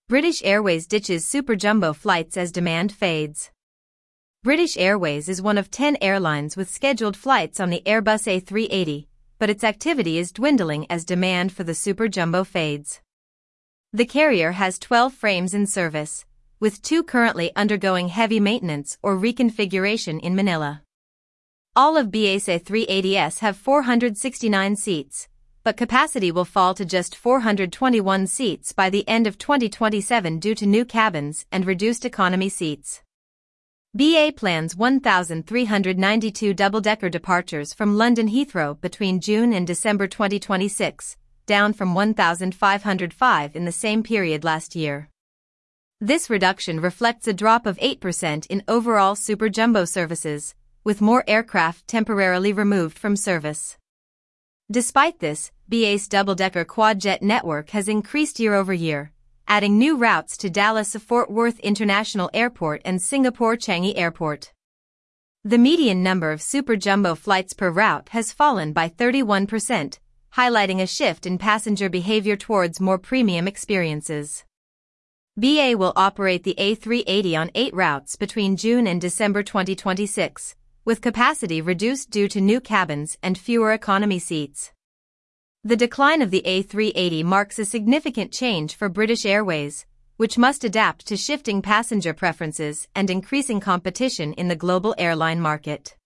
British Airways ditches super jumbo flights as demand fades. British Airways is one of 10 airlines with scheduled flights on the Airbus A380, but its activity is dwindling as demand for the super jumbo fades. The carrier has 12 frames in service, with 2 currently undergoing heavy maintenance or reconfiguration in Manila. All of BA's A380s have 469 seats, but capacity will fall to just 421 seats by the end of 2027 due to new cabins and reduced economy seats. BA plans 1,392 double-decker departures from London Heathrow between June and December 2026, down from 1,505 in the same period last year. This reduction reflects a drop of 8% in overall super jumbo services, with more aircraft temporarily removed from service. Despite this, BA's double-decker quad-jet network has increased year-over-year, adding new routes to Dallas-Fort Worth International Airport and Singapore Changi Airport. The median number of super jumbo flights per route has fallen by 31%, highlighting a shift in passenger behavior towards more premium experiences. BA will operate the A380 on 8 routes between June and December 2026, with capacity reduced due to new cabins and fewer economy seats. The decline of the A380 marks a significant change for British Airways, which must adapt to shifting passenger preferences and increasing competition in the global airline market.